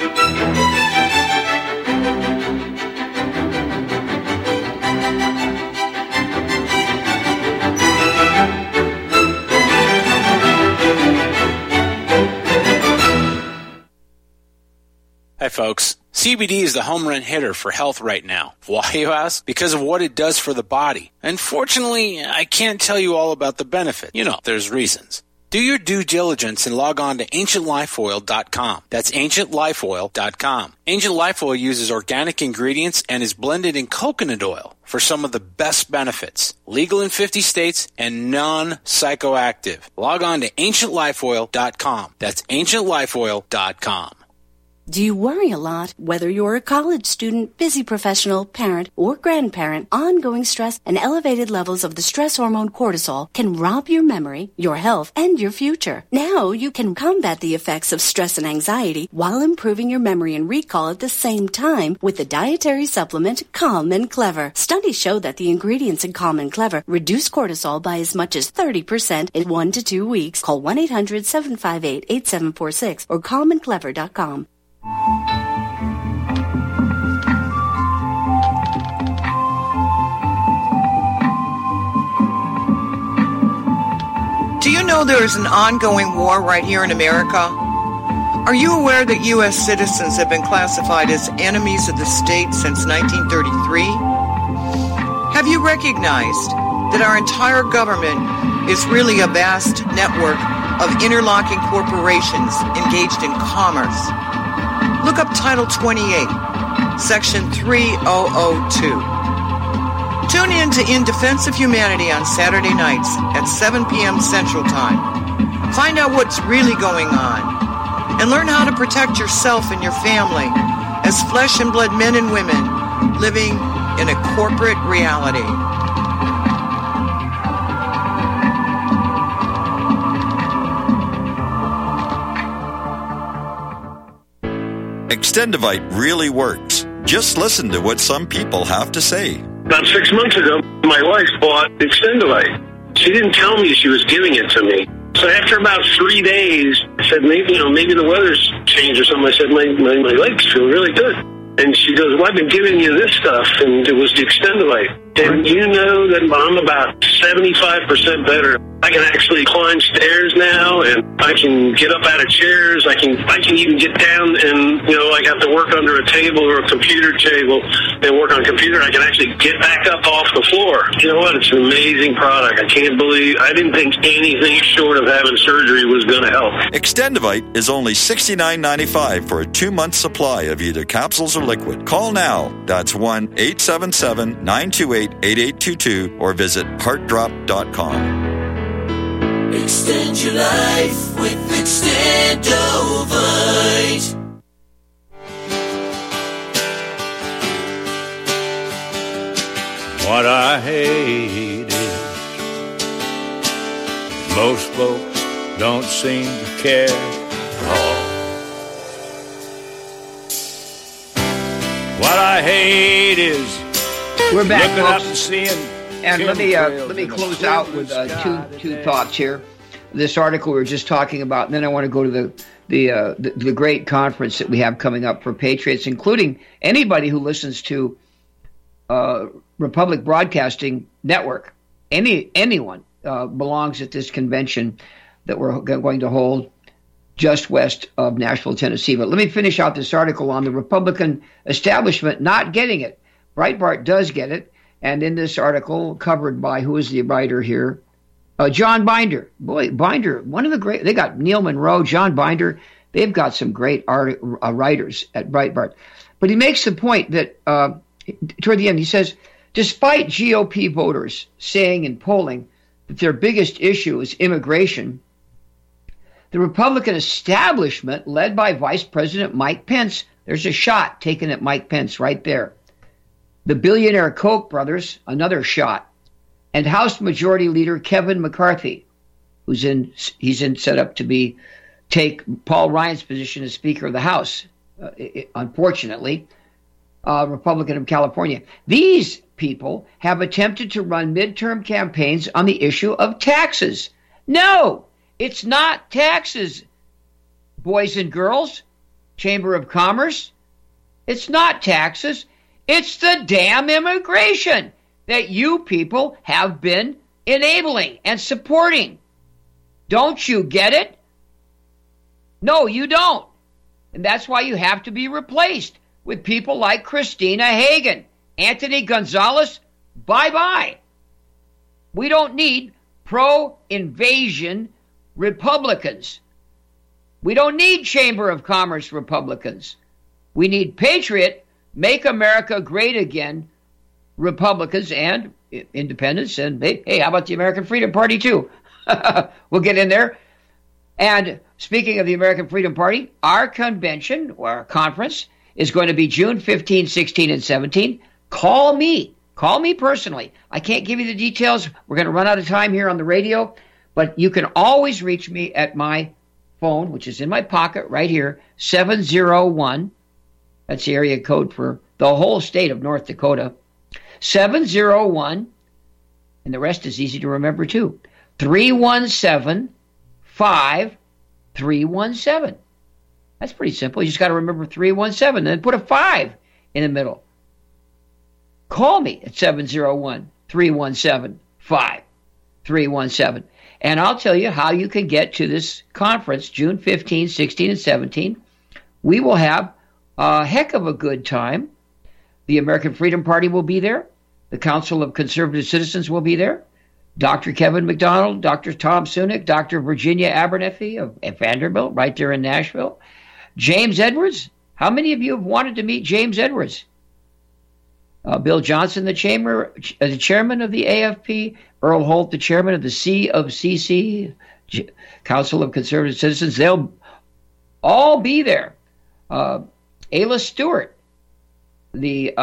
Hi, folks. CBD is the home run hitter for health right now. Why, you ask? Because of what it does for the body. Unfortunately, I can't tell you all about the benefit. You know, there's reasons. Do your due diligence and log on to AncientLifeOil.com. That's AncientLifeOil.com. Ancient Life Oil uses organic ingredients and is blended in coconut oil for some of the best benefits. Legal in 50 states and non-psychoactive. Log on to AncientLifeOil.com. That's AncientLifeOil.com. Do you worry a lot? Whether you're a college student, busy professional, parent, or grandparent, ongoing stress and elevated levels of the stress hormone cortisol can rob your memory, your health, and your future. Now you can combat the effects of stress and anxiety while improving your memory and recall at the same time with the dietary supplement Calm and Clever. Studies show that the ingredients in Calm and Clever reduce cortisol by as much as 30% in 1 to 2 weeks. Call 1-800-758-8746 or calmandclever.com. Do you know there is an ongoing war right here in America? Are you aware that U.S. citizens have been classified as enemies of the state since 1933? Have you recognized that our entire government is really a vast network of interlocking corporations engaged in commerce? Look up Title 28, Section 3002. Tune in to In Defense of Humanity on Saturday nights at 7 p.m. Central Time. Find out what's really going on and learn how to protect yourself and your family as flesh and blood men and women living in a corporate reality. Extendivite really works. Just listen to what some people have to say. About 6 months ago, my wife bought Extendivite. She didn't tell me she was giving it to me. So after about 3 days, I said, maybe the weather's changed or something. I said, my legs feel really good. And she goes, well, I've been giving you this stuff, and it was the Extendivite. And you know that I'm about 75% better. I can actually climb stairs now, and I can get up out of chairs. I can even get down and, I have to work under a table or a computer table and work on a computer. I can actually get back up off the floor. You know what? It's an amazing product. I didn't think anything short of having surgery was going to help. Extendivite is only $69.95 for a 2-month supply of either capsules or liquid. Call now. That's 1-877-928-8822 or visit heartdrop.com. Extend your life with Extendovite. What I hate is most folks don't seem to care at all. What I hate is we're back, looking folks, up and seeing. And let me close out with two thoughts here. This article we were just talking about, and then I want to go to the great conference that we have coming up for Patriots, including anybody who listens to Republic Broadcasting Network. Anyone belongs at this convention that we're going to hold just west of Nashville, Tennessee. But let me finish out this article on the Republican establishment not getting it. Breitbart does get it. And in this article, covered by, who is the writer here? John Binder. Boy, Binder, one of the great, they got Neil Monroe, John Binder. They've got some great writers at Breitbart. But he makes the point that toward the end, he says, despite GOP voters saying in polling that their biggest issue is immigration, the Republican establishment, led by Vice President Mike Pence, there's a shot taken at Mike Pence right there. The billionaire Koch brothers, another shot. And House Majority Leader Kevin McCarthy, he's set up to take Paul Ryan's position as Speaker of the House, unfortunately, Republican of California. These people have attempted to run midterm campaigns on the issue of taxes. No, it's not taxes, boys and girls, Chamber of Commerce. It's not taxes. It's the damn immigration that you people have been enabling and supporting. Don't you get it? No, you don't. And that's why you have to be replaced with people like Christina Hagan, Anthony Gonzalez. Bye-bye. We don't need pro-invasion Republicans. We don't need Chamber of Commerce Republicans. We need patriot, make America great again Republicans and independents. And hey, how about the American Freedom Party too? We'll get in there. And speaking of the American Freedom Party, our convention or our conference is going to be June 15, 16, and 17. Call me personally. I can't give you the details. We're going to run out of time here on the radio, but you can always reach me at my phone, which is in my pocket right here, 701. That's the area code for the whole state of North Dakota. 701, and the rest is easy to remember too. 317-5317. That's pretty simple. You just got to remember 317 and then put a 5 in the middle. Call me at 701-317-5317. And I'll tell you how you can get to this conference, June 15, 16, and 17. We will have a heck of a good time. The American Freedom Party will be there. The Council of Conservative Citizens will be there. Dr. Kevin McDonald, Dr. Tom Sunick, Dr. Virginia Abernethy of Vanderbilt, right there in Nashville. James Edwards. How many of you have wanted to meet James Edwards? Bill Johnson, the chairman of the AFP. Earl Holt, the chairman of the COCC, Council of Conservative Citizens. They'll all be there. Ayla Stewart, the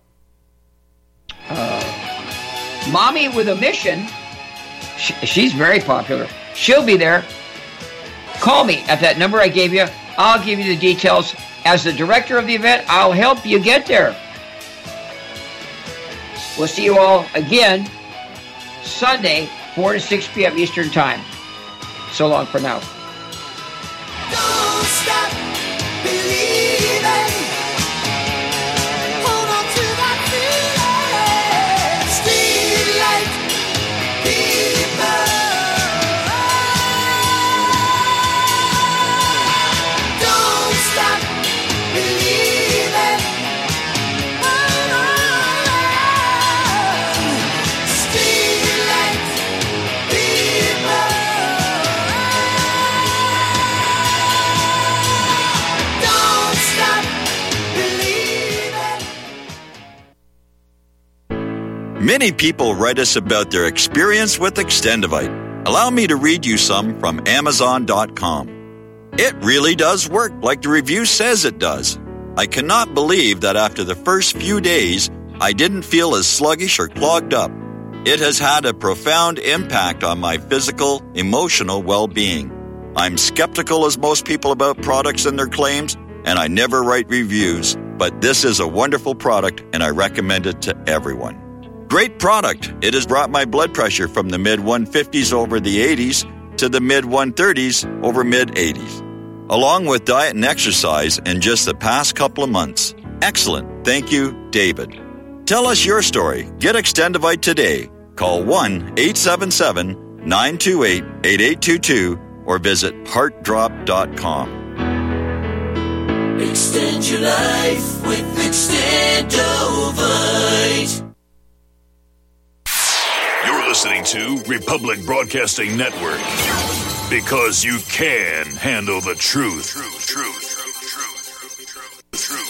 Mommy with a Mission, she's very popular. She'll be there. Call me at that number I gave you. I'll give you the details. As the director of the event, I'll help you get there. We'll see you all again Sunday, 4 to 6 p.m. Eastern Time. So long for now. Don't stop believing. Hold on to that feeling. Street light people. Don't stop believing. Hold on. Street light people. Don't stop believing. Many people write us about their experience with Extendivite. Allow me to read you some from Amazon.com. It really does work like the review says it does. I cannot believe that after the first few days, I didn't feel as sluggish or clogged up. It has had a profound impact on my physical, emotional well-being. I'm skeptical as most people about products and their claims, and I never write reviews, but this is a wonderful product and I recommend it to everyone. Great product. It has brought my blood pressure from the mid-150s over the 80s to the mid-130s over mid-80s, along with diet and exercise in just the past couple of months. Excellent. Thank you, David. Tell us your story. Get Extendivite today. Call 1-877-928-8822 or visit heartdrop.com. Extend your life with Extendovite. You're listening to Republic Broadcasting Network, because you can handle the truth. Truth.